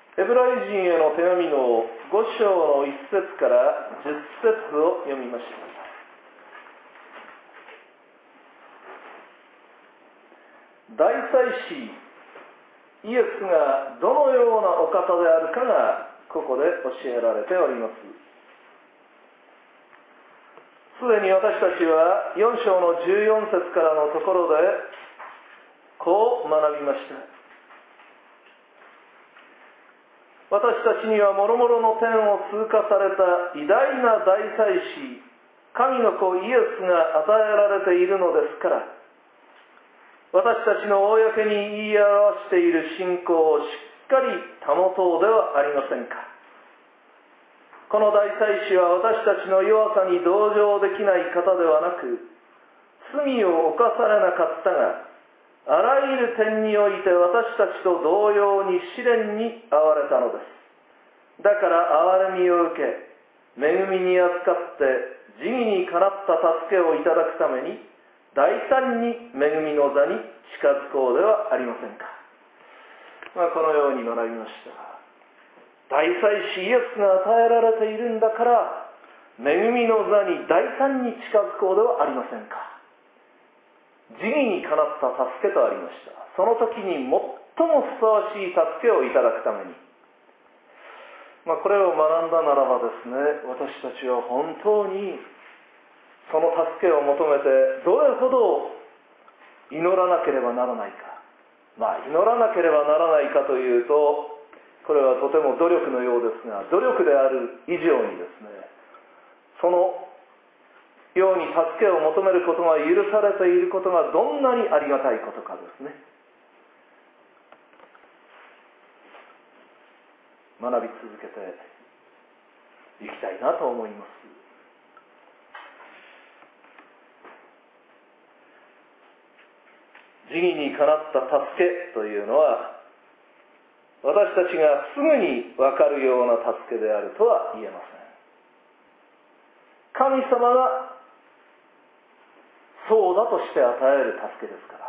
ヘブライ人への手紙の5章の1節から10節を読みました。大祭司イエスがどのようなお方であるかがここで教えられております。すでに私たちは4章の14節からのところでこう学びました。私たちには諸々の天を通過された偉大な大祭司神の子イエスが与えられているのですから、私たちの公に言い表している信仰をしっかり保とうではありませんか。この大祭司は私たちの弱さに同情できない方ではなく、罪を犯されなかったが、あらゆる点において私たちと同様に試練に遭われたのです。だから憐れみを受け、恵みに預かって慈義にかなった助けをいただくために、大胆に恵みの座に近づこうではありませんか。このように学びました。大祭司イエスが与えられているんだから、恵みの座に大胆に近づこうではありませんか。慈義にかなった助けとありました。その時に最もふさわしい助けをいただくために、これを学んだならばですね、私たちは本当にその助けを求めてどれほど祈らなければならないか。祈らなければならないかというと、これはとても努力のようですが、努力である以上にですね、そのように助けを求めることが許されていることがどんなにありがたいことかですね。学び続けていきたいなと思います。慈義にかなった助けというのは、私たちがすぐに分かるような助けであるとは言えません。神様がそうだとして与える助けですから。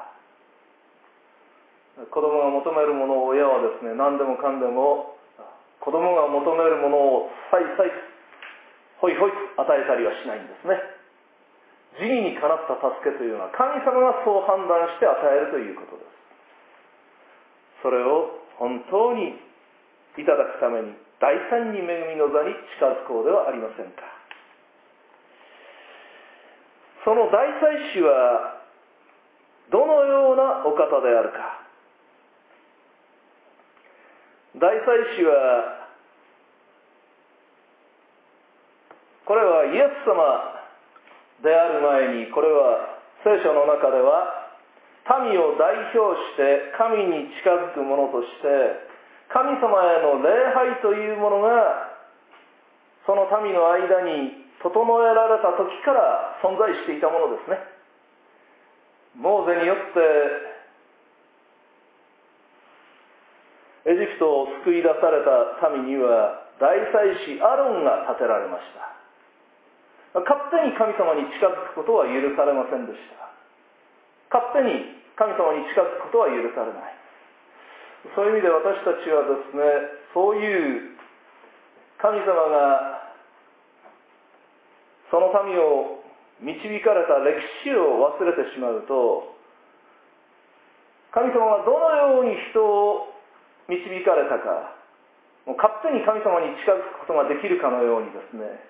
子供が求めるものを親はですね、何でもかんでも子供が求めるものをさいさいほいほい与えたりはしないんですね。慈義にかなった助けというのは神様がそう判断して与えるということです。それを本当にいただくために大胆に恵みの座に近づこうではありませんか。その大祭司はどのようなお方であるか。大祭司はこれはイエス様である前に、これは聖書の中では民を代表して神に近づく者として神様への礼拝というものがその民の間に整えられた時から存在していたものですね。モーゼによってエジプトを救い出された民には大祭司アロンが立てられました。勝手に神様に近づくことは許されませんでした。勝手に神様に近づくことは許されない。そういう意味で私たちはですね、そういう神様がその民を導かれた歴史を忘れてしまうと、神様がどのように人を導かれたか、もう勝手に神様に近づくことができるかのようにですね、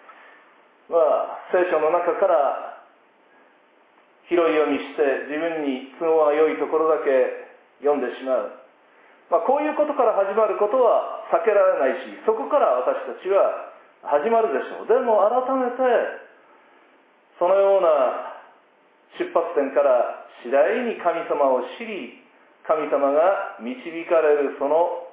聖書の中から拾い読みして自分に都合が良いところだけ読んでしまう。こういうことから始まることは避けられないし、そこから私たちは始まるでしょう。でも改めてそのような出発点から次第に神様を知り、神様が導かれるその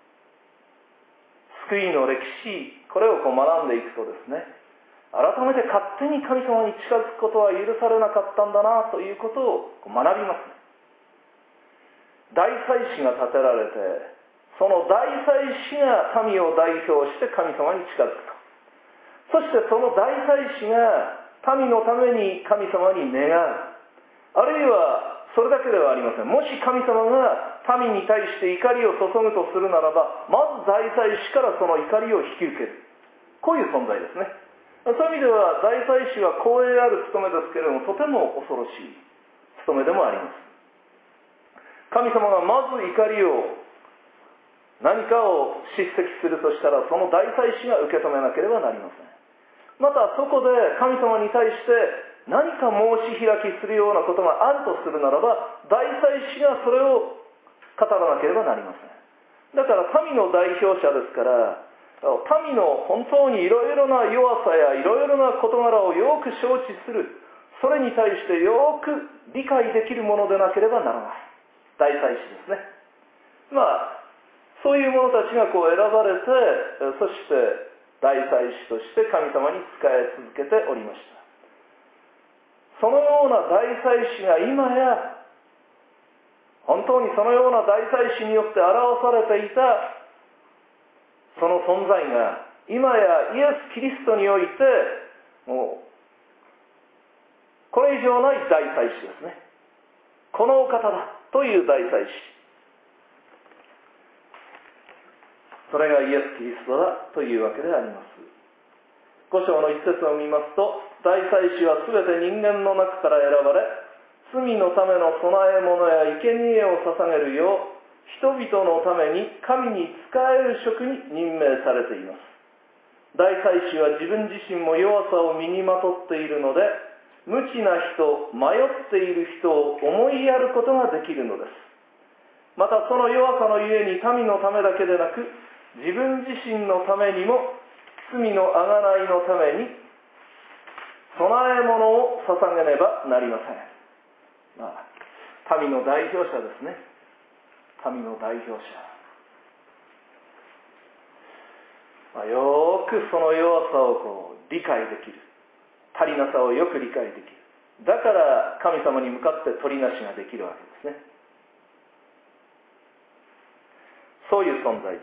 救いの歴史、これを学んでいくとですね、改めて勝手に神様に近づくことは許されなかったんだなということを学びます。大祭司が立てられて、その大祭司が民を代表して神様に近づくと。そしてその大祭司が民のために神様に願う。あるいはそれだけではありません。もし神様が民に対して怒りを注ぐとするならば、まず大祭司からその怒りを引き受ける。こういう存在ですね。そういう意味では大祭司は光栄ある務めですけれども、とても恐ろしい務めでもあります。神様がまず怒りを、何かを叱責するとしたら、その大祭司が受け止めなければなりません。またそこで神様に対して何か申し開きするようなことがあるとするならば、大祭司がそれを語らなければなりません。だから民の代表者ですから、民の本当にいろいろな弱さやいろいろな事柄をよく承知する、それに対してよく理解できるものでなければならない大祭司ですね。そういう者たちが選ばれて、そして大祭司として神様に仕え続けておりました。そのような大祭司が今や、本当にそのような大祭司によって表されていたその存在が、今やイエス・キリストにおいて、もうこれ以上ない大祭司ですね。このお方だという大祭司。それがイエス・キリストだというわけであります。5章の一節を見ますと、大祭司はすべて人間の中から選ばれ、罪のための供え物や生贄を捧げるよう、人々のために神に仕える職に任命されています。大祭司は自分自身も弱さを身にまとっているので、無知な人、迷っている人を思いやることができるのです。またその弱さのゆえに民のためだけでなく、自分自身のためにも罪のあがないのために供え物を捧げねばなりません。民の代表者ですね。民の代表者。よくその弱さを理解できる。足りなさをよく理解できる。だから神様に向かって取りなしができるわけですね。そういう存在です。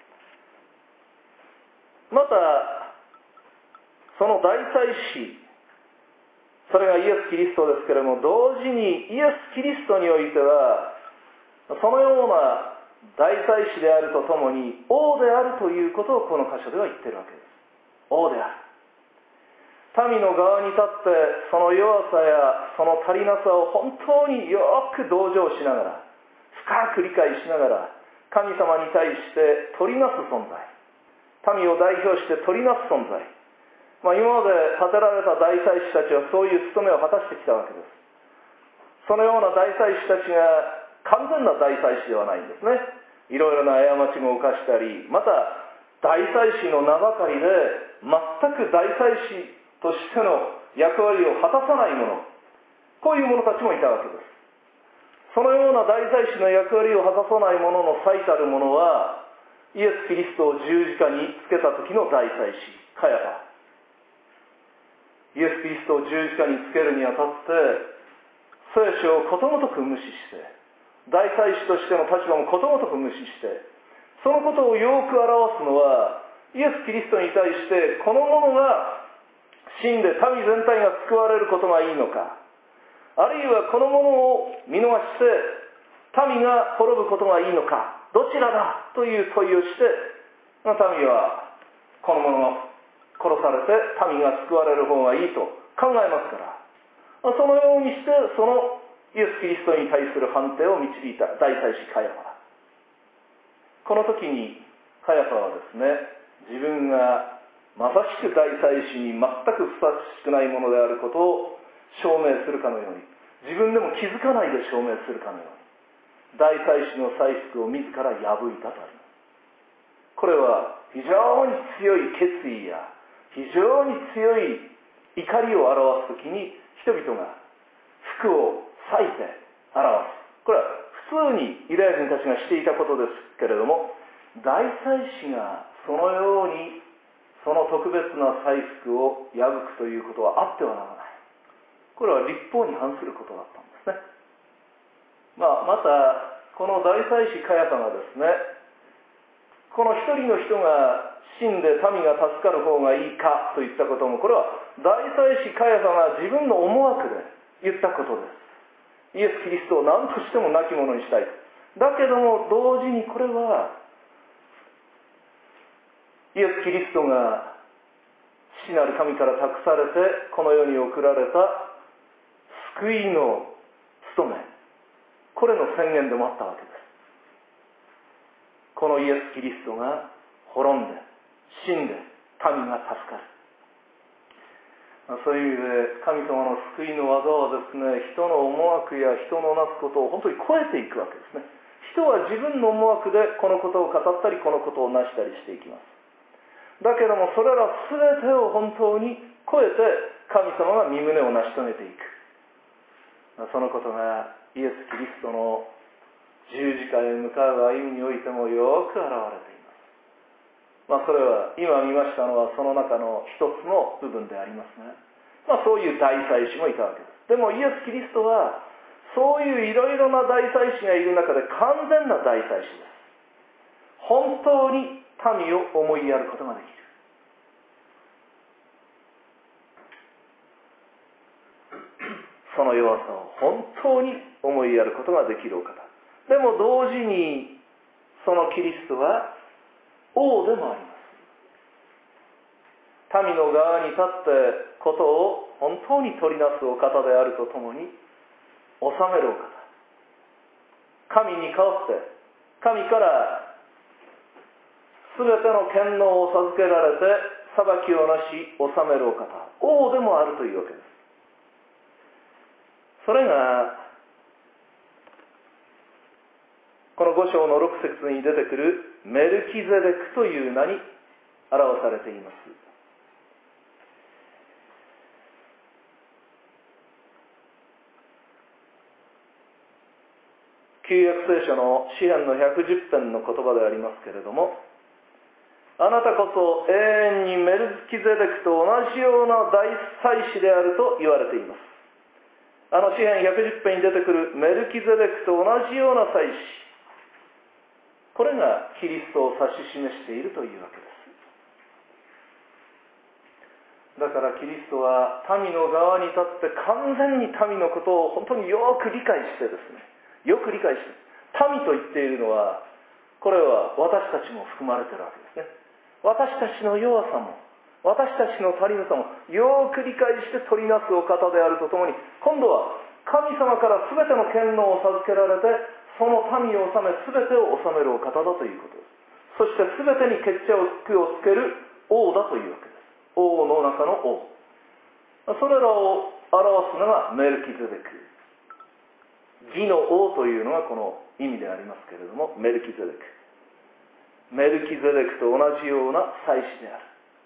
またその大祭司、それがイエス・キリストですけれども、同時にイエス・キリストにおいてはそのような大祭司であるとともに王であるということをこの箇所では言っているわけです。王である。民の側に立ってその弱さやその足りなさを本当によく同情しながら、深く理解しながら、神様に対して取りなす存在、民を代表して取りなす存在、今まで立てられた大祭司たちはそういう務めを果たしてきたわけです。そのような大祭司たちが完全な大祭司ではないんですね。いろいろな過ちも犯したり、また大祭司の名ばかりで全く大祭司としての役割を果たさない者、こういう者たちもいたわけです。そのような大祭司の役割を果たさない者の最たるものは、イエス・キリストを十字架につけた時の大祭司カヤファ。イエス・キリストを十字架につけるにあたって聖書をことごとく無視して、大祭司としての立場もことごとく無視して、そのことをよく表すのは、イエス・キリストに対してこの者が死んで民全体が救われることがいいのか、あるいはこの者を見逃して民が滅ぶことがいいのか、どちらだという問いをして、民はこの者が殺されて民が救われる方がいいと考えますから、そのようにしてそのイエス・キリストに対する判定を導いた大祭司カヤファ。この時にカヤファはですね、自分がまさしく大祭司に全くふさわしくないものであることを証明するかのように、自分でも気づかないで証明するかのように、大祭司の祭服を自ら破いたとあります。これは非常に強い決意や非常に強い怒りを表すときに、人々が服を裂いて表す。これは普通にユダヤ人たちがしていたことですけれども、大祭司がそのようにその特別な祭服を破くということはあってはならない。これは律法に反することだったんですね。またこの大祭司カヤファがですね、この一人の人が死んで民が助かる方がいいかといったことも、これは大祭司カヤファが自分の思惑で言ったことです。 イエス・キリストを何としても亡き者にしたい。だけども同時にこれはイエス・キリストが父なる神から託されてこの世に送られた救いの務め、これの宣言でもあったわけです。このイエス・キリストが滅んで死んで民が助かる。そういう意味で神様の救いの技はですね、人の思惑や人のなすことを本当に超えていくわけですね。人は自分の思惑でこのことを語ったりこのことを成したりしていきます。だけどもそれら全てを本当に超えて神様が御胸を成し遂げていく。そのことがイエス・キリストの十字架へ向かう歩みにおいてもよく表れています。それは今見ましたのはその中の一つの部分でありますね。そういう大祭司もいたわけです。でもイエス・キリストはそういういろいろな大祭司がいる中で完全な大祭司です。本当に民を思いやることができる。その弱さを本当に思いやることができるお方。でも同時にそのキリストは王でもあります。民の側に立ってことを本当に取りなすお方であるとともに治めるお方。神に代わって神から全ての権能を授けられて裁きをなし治めるお方、王でもあるというわけです。それがこの5章の6節に出てくるメルキゼデクという名に表されています。旧約聖書の詩編の110編の言葉でありますけれども、あなたこそ永遠にメルキゼデクと同じような大祭司であると言われています。詩編110編に出てくるメルキゼデクと同じような祭司、これがキリストを指し示しているというわけです。だからキリストは民の側に立って完全に民のことを本当によく理解してですね、よく理解して、民と言っているのは、これは私たちも含まれているわけですね。私たちの弱さも私たちの足りなさもよく理解して取りなすお方であるとともに、今度は神様から全ての権能を授けられてその民を治め全てを治めるお方だということです。そして全てに決着をつける王だというわけです。王の中の王。それらを表すのがメルキゼデク。義の王というのがこの意味でありますけれども、メルキゼデク。メルキゼデクと同じような祭司である。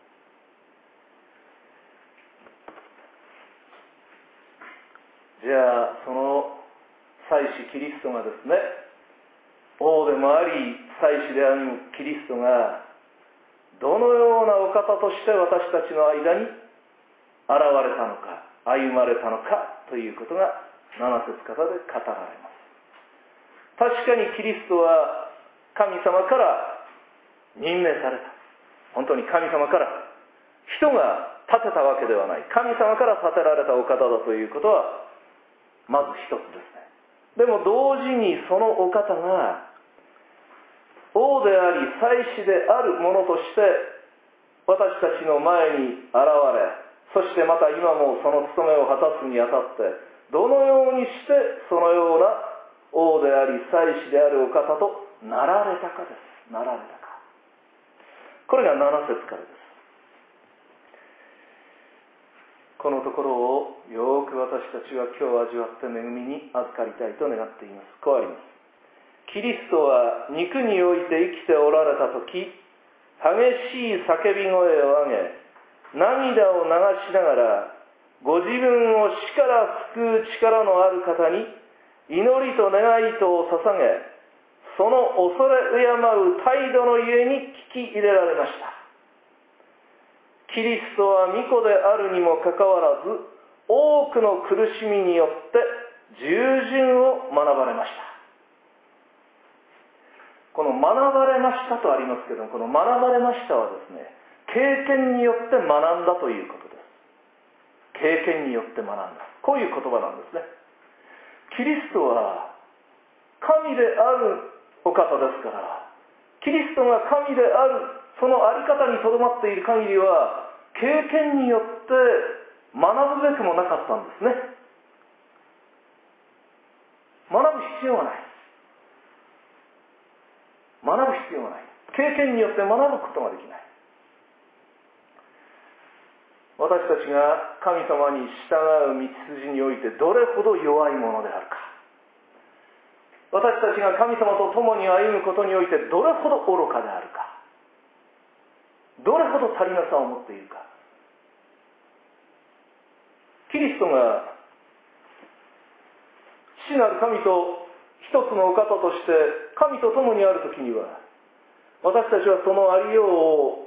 じゃあその祭司キリストがですね、王でもあり祭司であるキリストがどのようなお方として私たちの間に現れたのか、歩まれたのかということが7節からで語られます。確かにキリストは神様から任命された。本当に神様から、人が立てたわけではない、神様から立てられたお方だということはまず一つですね。でも同時にそのお方が王であり祭司であるものとして私たちの前に現れ、そしてまた今もその務めを果たすにあたってどのようにしてそのような王であり祭司であるお方となられたかです。なられたか。これが7節からです。このところをよく私たちは今日味わって恵みに預かりたいと願っています。こうあります。キリストは肉において生きておられたとき、激しい叫び声を上げ、涙を流しながら、ご自分を死から救う力のある方に祈りと願いとを捧げ、その恐れ敬う態度のゆえに聞き入れられました。キリストは御子であるにもかかわらず、多くの苦しみによって従順を学ばれました。この学ばれましたとありますけども、この学ばれましたはですね、経験によって学んだということです。経験によって学んだ。こういう言葉なんですね。 キリストは神であるお方ですから、キリストが神であるそのあり方にとどまっている限りは、経験によって学ぶべくもなかったんですね。学ぶ必要はない。学ぶ必要はない。経験によって学ぶことができない。私たちが神様に従う道筋においてどれほど弱いものであるか、私たちが神様と共に歩むことにおいてどれほど愚かであるか、どれほど足りなさを持っているか。キリストが父なる神と一つのお方として神と共にあるときには、私たちはそのありようを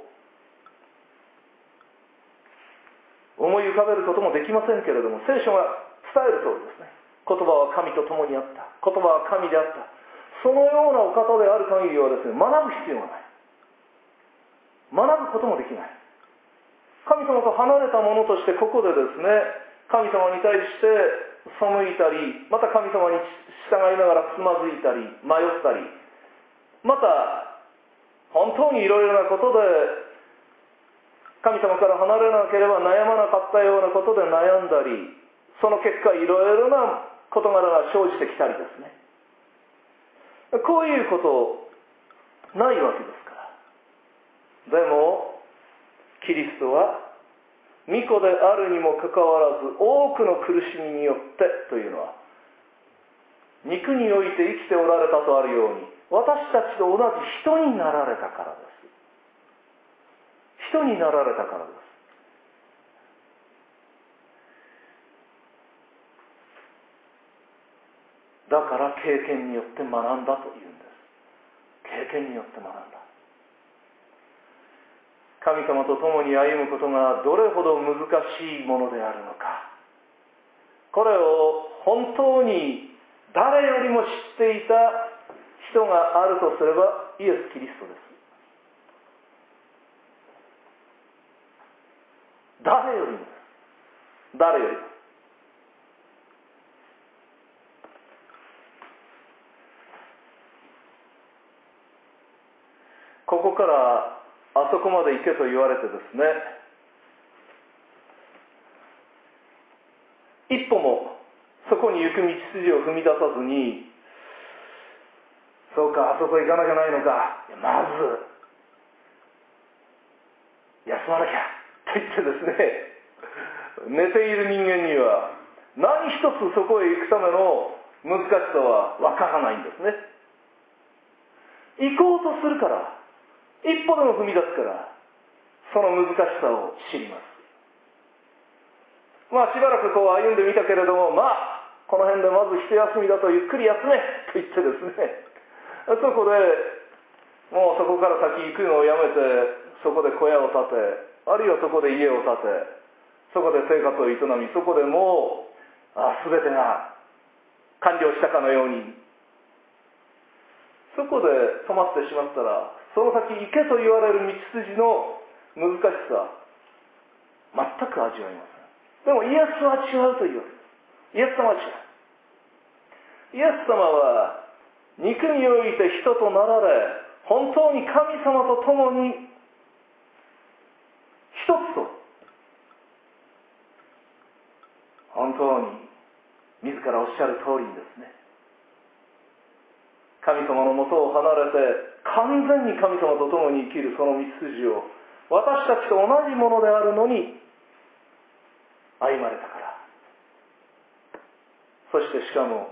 思い浮かべることもできませんけれども、聖書が伝える通りですね。言葉は神と共にあった。言葉は神であった。そのようなお方である限りはですね、学ぶ必要がない。学ぶこともできない。神様と離れた者としてここでですね、神様に対して背いたり、また神様に従いながらつまずいたり、迷ったり、また本当にいろいろなことで神様から離れなければ悩まなかったようなことで悩んだり、その結果いろいろな事柄が生じてきたりですね。こういうことないわけですから。でもキリストは御子であるにもかかわらず多くの苦しみによってというのは、肉において生きておられたとあるように、私たちと同じ人になられたからです。人になられたからです。だから経験によって学んだというんです。経験によって学んだ。神様と共に歩むことがどれほど難しいものであるのか、これを本当に誰よりも知っていた人があるとすればイエス・キリストです。誰よりもです。誰よりも。ここからあそこまで行けと言われてですね、一歩もそこに行く道筋を踏み出さずに、そうか、あそこ行かなきゃないのか、まず休まなきゃと言ってですね、寝ている人間には何一つそこへ行くための難しさはわからないんですね。行こうとするから、一歩でも踏み出すから、その難しさを知ります。しばらくこう歩んでみたけれども、この辺でまず一休みだとゆっくり休めと言ってですね、そこでもうそこから先行くのをやめて、そこで小屋を建て、あるいはそこで家を建て、そこで生活を営み、そこでもう全てが完了したかのように、そこで止まってしまったら、その先行けと言われる道筋の難しさ、全く味わいません。でもイエスは違うというわけです。イエス様は違う。イエス様は肉において人となられ、本当に神様と共に一つと、本当に自らおっしゃる通りにですね、神様のもとを離れて完全に神様と共に生きるその道筋を私たちと同じものであるのに歩まれたから、そしてしかも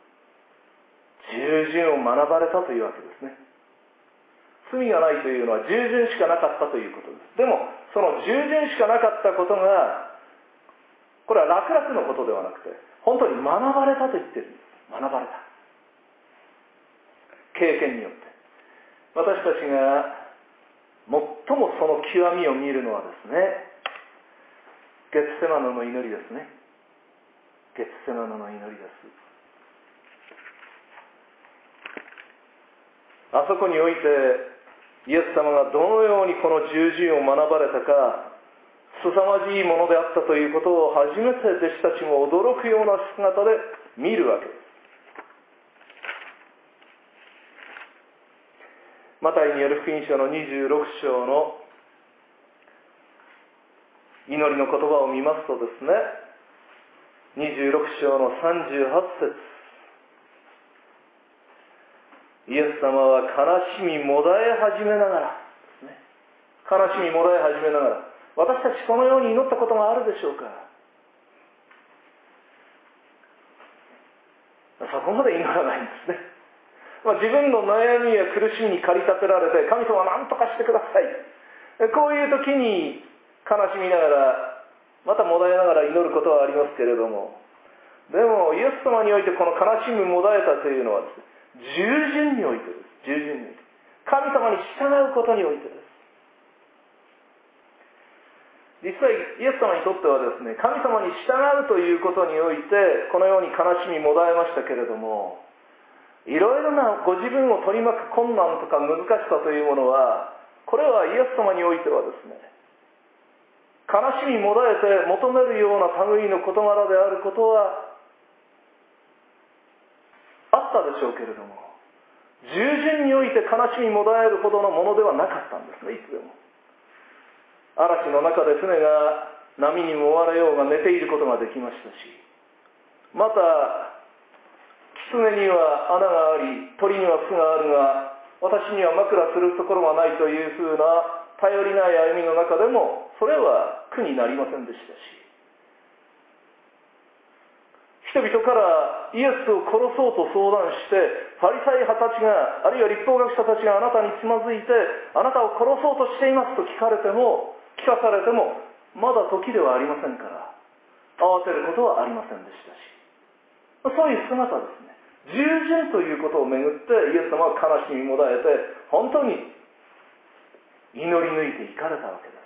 従順を学ばれたというわけですね。罪がないというのは従順しかなかったということです。でもその従順しかなかったことが、これは楽々のことではなくて、本当に学ばれたと言ってるんです。学ばれた。経験によって。私たちが最もその極みを見るのはですね、ゲツセマネの祈りですね。ゲツセマネの祈りです。あそこにおいてイエス様がどのようにこの従順を学ばれたか、凄まじいものであったということを初めて弟子たちも驚くような姿で見るわけです。 マタイによる福音書の26章の祈りの言葉を見ますとですね、26章の38節、イエス様は悲しみもだえ始めながらですね、悲しみもだえ始めながら、私たちこのように祈ったことがあるでしょうか。そこまで祈らないんですね。自分の悩みや苦しみに駆り立てられて、神様何とかしてください、こういう時に悲しみながら、またもだえながら祈ることはありますけれども、でもイエス様においてこの悲しみもだえたというのはですね、従順においてです。従順において、神様に従うことにおいてです。実際イエス様にとってはですね、神様に従うということにおいてこのように悲しみもだえましたけれども、いろいろなご自分を取り巻く困難とか難しさというものは、これはイエス様においてはですね、悲しみもだえて求めるような類の事柄であることはあったでしょうけれども、従順において悲しみもだえるほどのものではなかったんですね。いつでも嵐の中で船が波にも追われようが寝ていることができましたし、また狐には穴があり鳥には巣があるが私には枕するところがないというふうな頼りない歩みの中でもそれは苦になりませんでしたし、人々からイエスを殺そうと相談してファリサイ派たちが、あるいは律法学者たちがあなたにつまずいてあなたを殺そうとしていますと聞かされてもまだ時ではありませんから慌てることはありませんでしたし、そういう姿ですね。従順ということをめぐってイエス様は悲しみもだえて本当に祈り抜いていかれたわけです。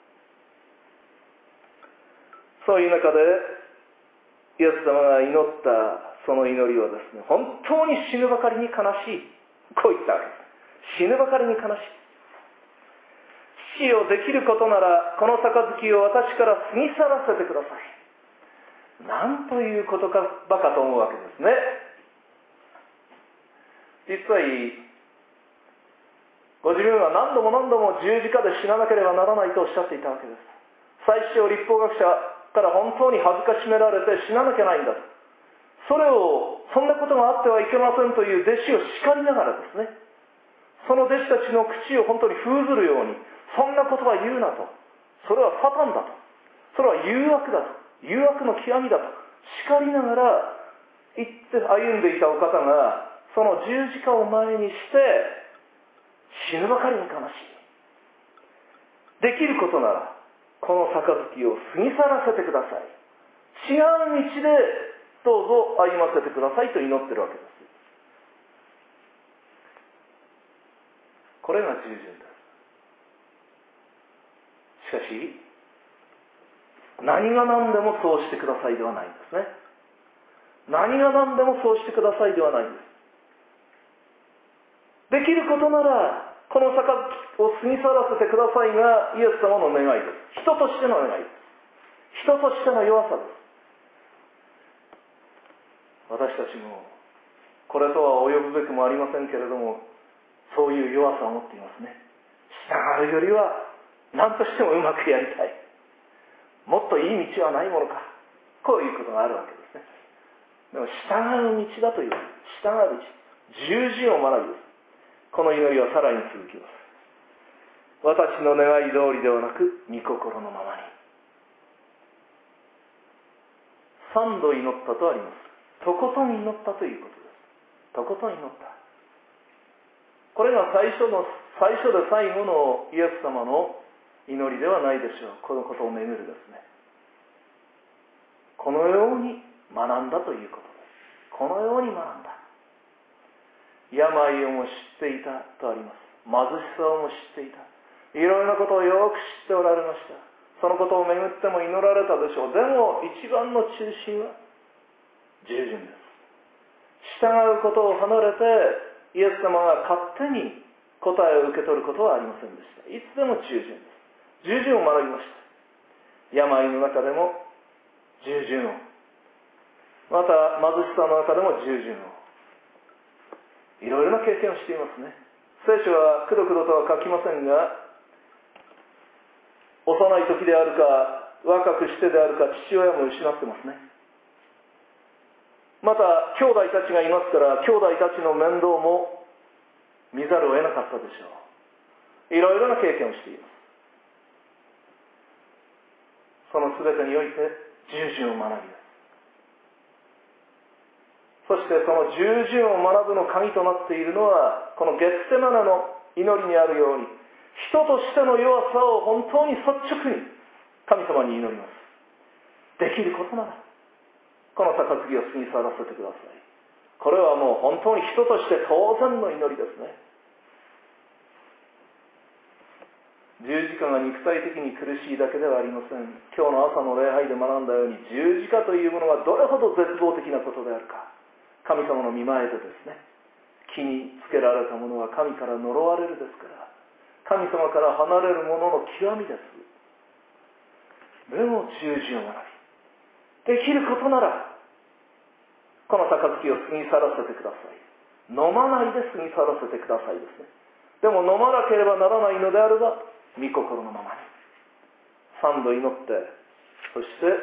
そういう中でイエス様が祈ったその祈りはですね、本当に死ぬばかりに悲しい、こう言ったわけです。死ぬばかりに悲しい。死をできることならこの杯を私から過ぎ去らせてください。なんということかばかと思うわけですね。実際ご自分は何度も十字架で死ななければならないとおっしゃっていたわけです。最初律法学者から本当に恥ずかしめられて死ななきゃないんだと、そんなことがあってはいけませんという弟子を叱りながらですね、その弟子たちの口を本当に封ずるように、そんなことは言うなと、それはサタンだと、それは誘惑だと、誘惑の極みだと叱りながら言って歩んでいたお方が、その十字架を前にして死ぬばかりに悲しい。できることならこの杯を過ぎ去らせてください。違う道でどうぞ歩ませてくださいと祈ってるわけです。これが従順です。しかし何が何でもそうしてくださいではないんですね。何が何でもそうしてくださいではないんです。できることならこの杯を過ぎ去らせてくださいがイエス様の願いです。人としての願いです。人としての弱さです。私たちもこれとは及ぶべくもありませんけれども、そういう弱さを持っていますね。従うよりは何としてもうまくやりたい、もっといい道はないものか、こういうことがあるわけですね。でも従う道だという、従う道、従順を学びです。この祈りはさらに続きます。私の願い通りではなく御心のままに。3度祈ったとあります。とことん祈ったということです。とことん祈った。これが最初で最後のイエス様の祈りではないでしょう。このことをめぐるですね、このように学んだということです。このように学んだ。病をも知っていたとあります。貧しさをも知っていた。いろいろなことをよく知っておられました。そのことをめぐっても祈られたでしょう。でも一番の中心は従順です。従うことを離れてイエス様が勝手に答えを受け取ることはありませんでした。いつでも従順です。従順を学びました。病の中でも従順を、また貧しさの中でも従順を、いろいろな経験をしていますね。 聖書はくどくどとは書きませんが、幼い時であるか若くしてであるか父親も失ってますね。また兄弟たちがいますから、兄弟たちの面倒も見ざるを得なかったでしょう。いろいろな経験をしています。その全てにおいて従順を学びます。そしてその従順を学ぶの鍵となっているのは、このゲッセマネの祈りにあるように、人としての弱さを本当に率直に神様に祈ります。できることならこの杯を過ぎ去らせてください。これはもう本当に人として当然の祈りですね。十字架が肉体的に苦しいだけではありません。今日の朝の礼拝で学んだように、十字架というものがどれほど絶望的なことであるか、神様の御前でですね、木につけられたものは神から呪われるですから、神様から離れる者の極みです。でも従順を学び、できることならこの杯を過ぎ去らせてください。飲まないで過ぎ去らせてくださいですね。でも飲まなければならないのであれば、御心のままに3度祈って、そして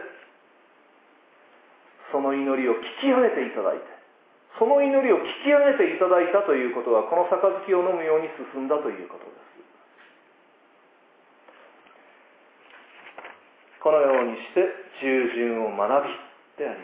その祈りを聞き上げていただいて、その祈りを聞き上げていただいたということは、この杯を飲むように進んだということです。このようにして従順を学びであります。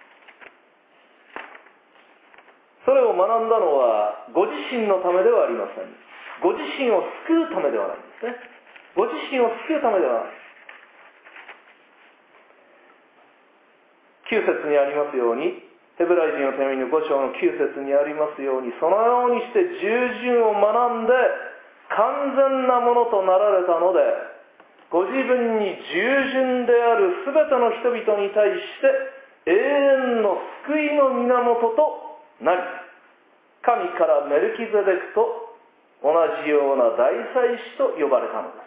それを学んだのはご自身のためではありません。ご自身を救うためではないんですね。ご自身を救うためではない。9節にありますように、ヘブライ人の手紙の5章の9節にありますように、そのようにして従順を学んで完全なものとなられたので、ご自分に従順であるすべての人々に対して永遠の救いの源となり、神からメルキゼデクと同じような大祭司と呼ばれたのです。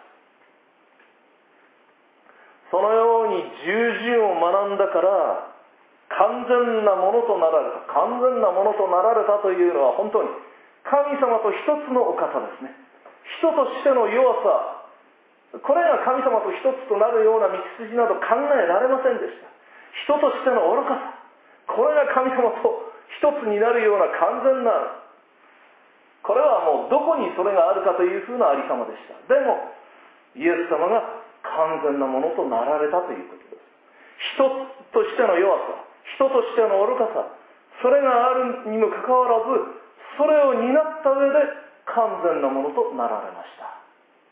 そのように従順を学んだから完全なものとなられた。完全なものとなられたというのは、本当に神様と一つのお方ですね。人としての弱さ、これが神様と一つとなるような道筋など考えられませんでした。人としての愚かさ、これが神様と一つになるような完全な、これはもうどこにそれがあるかというふうなありさまでした。でもイエス様が完全なものとなられたということです。人としての弱さ、人としての愚かさ、それがあるにもかかわらず、それを担った上で完全なものとなられました。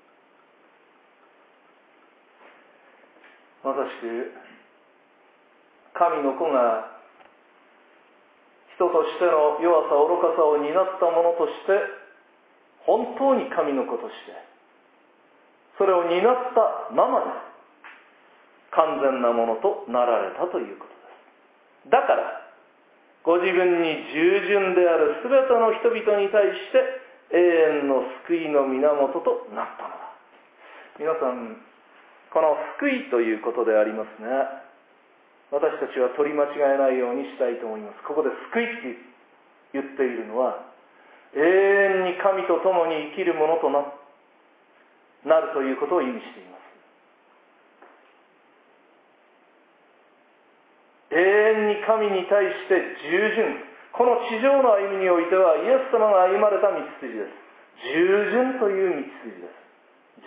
まさしく神の子が人としての弱さ愚かさを担ったものとして、本当に神の子としてそれを担ったままで完全なものとなられたということです。だからご自分に従順であるすべての人々に対して永遠の救いの源となったのだ。皆さん、この救いということでありますが、私たちは取り間違えないようにしたいと思います。ここで救いって言っているのは、永遠に神と共に生きるものとなるということを意味しています。永遠に神に対して従順、この地上の歩みにおいてはイエス様が歩まれた道筋です。従順という道筋です。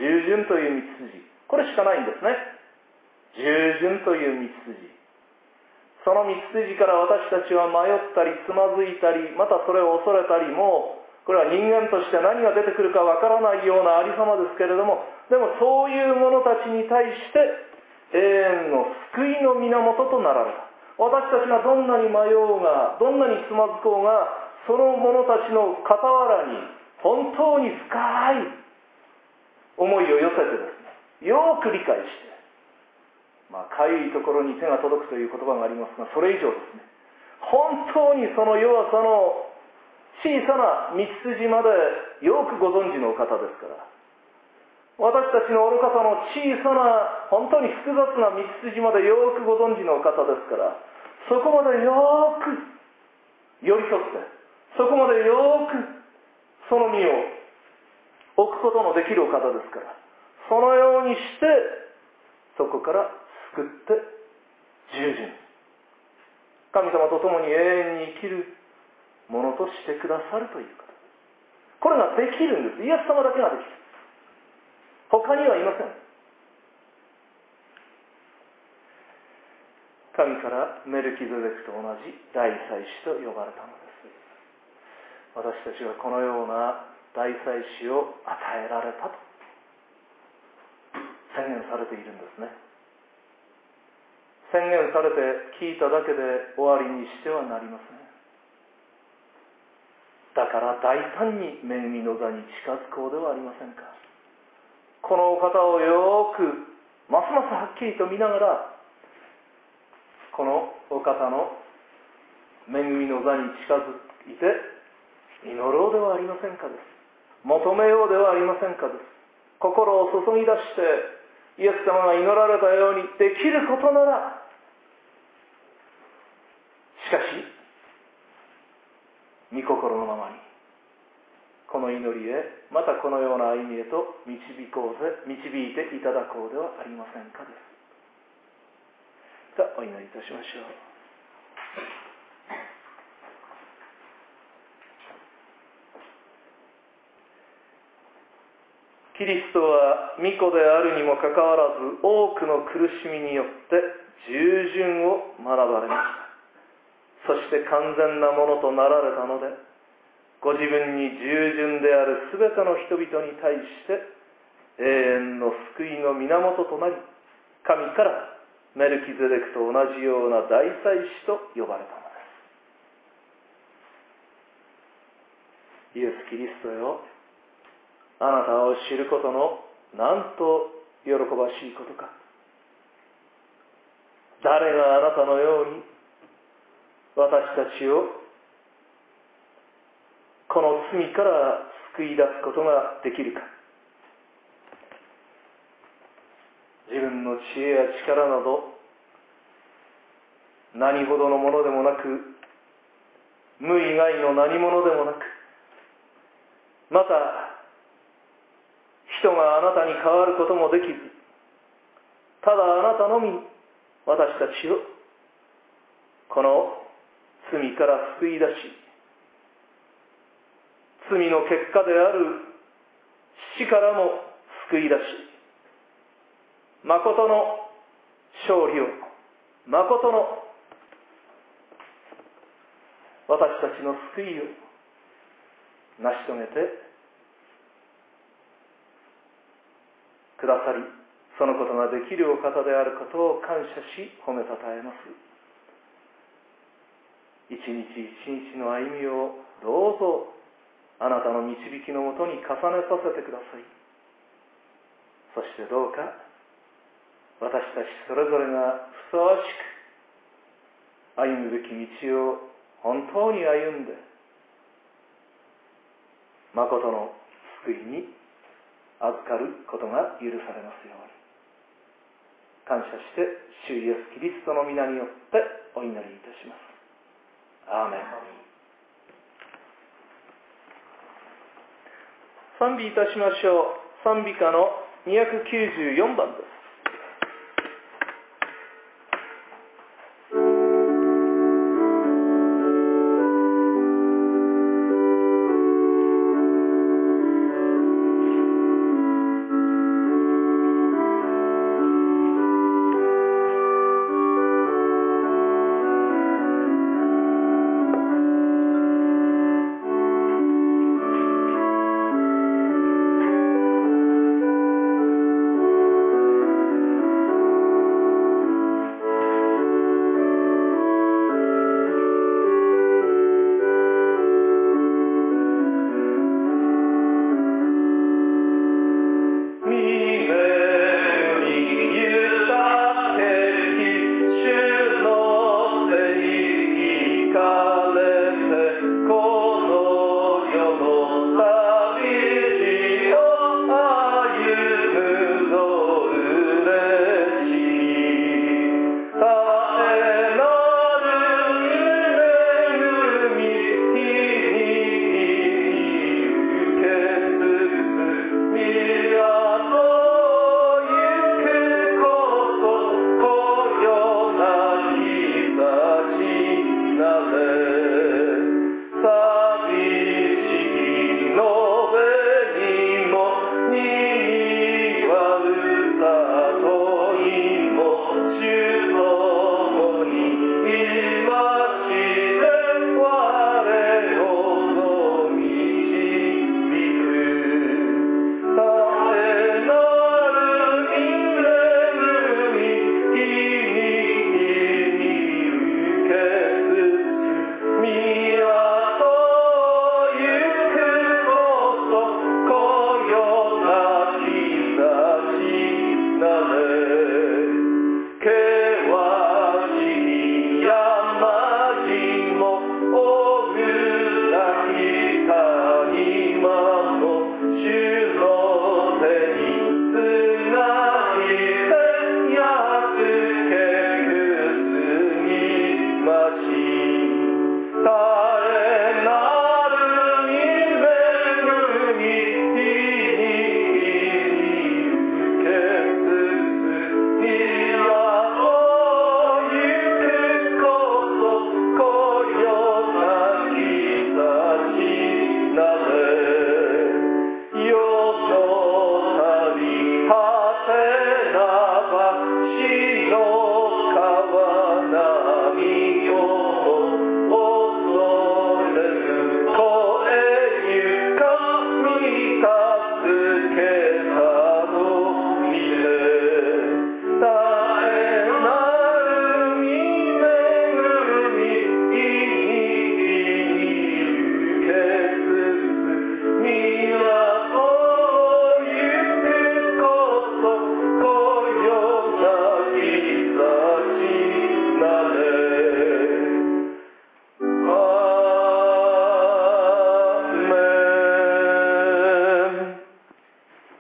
従順という道筋、これしかないんですね。従順という道筋、その道筋から私たちは迷ったりつまずいたり、またそれを恐れたり、もうこれは人間として何が出てくるかわからないようなありさまですけれども、でもそういう者たちに対して永遠の救いの源となられた。私たちがどんなに迷おうが、どんなにつまずこうが、その者たちの傍らに本当に深い思いを寄せてですね、よく理解して、かゆいところに手が届くという言葉がありますが、それ以上ですね、本当にその弱さの小さな道筋までよくご存知のお方ですから、私たちの愚かさの小さな本当に複雑な道筋までよくご存知のお方ですから、そこまでよく寄り添って、そこまでよくその身を置くことのできるお方ですから、そのようにしてそこから救って従順、神様と共に永遠に生きるものとしてくださるということです。これができるんです。イエス様だけができる。他にはいません。神からメルキゼデクと同じ大祭司と呼ばれたのです。私たちはこのような大祭司を与えられたと宣言されているんですね。宣言されて聞いただけで終わりにしてはなりません。だから大胆に恵みの座に近づこうではありませんか。このお方をよくますますはっきりと見ながら、このお方の恵みの座に近づいて祈ろうではありませんかです。求めようではありませんかです。心を注ぎ出してイエス様が祈られたようにできることなら、しかし御心のままにこの祈りへ、またこのような歩みへと導いていただこうではありませんかです。さあ、お祈りいたしましょう。キリストは御子であるにもかかわらず、多くの苦しみによって従順を学ばれました。そして完全なものとなられたので、ご自分に従順であるすべての人々に対して永遠の救いの源となり、神からメルキゼデクと同じような大祭司と呼ばれたのです。イエス・キリストよ、あなたを知ることのなんと喜ばしいことか。誰があなたのように私たちをこの罪から救い出すことができるか。自分の知恵や力など何ほどのものでもなく、無以外の何者でもなく、また人があなたに変わることもできず、ただあなたのみ私たちをこの罪から救い出し、罪の結果である死からも救い出し、誠の勝利を、誠の私たちの救いを成し遂げてくださり、そのことができるお方であることを感謝し褒めたたえます。一日一日の歩みをどうぞあなたの導きのもとに重ねさせてください。そしてどうか私たちそれぞれがふさわしく歩むべき道を本当に歩んで、誠の救いに預かることが許されますように。感謝して主イエス・キリストの皆によってお祈りいたします。アーメン。賛美いたしましょう。賛美歌の294番です。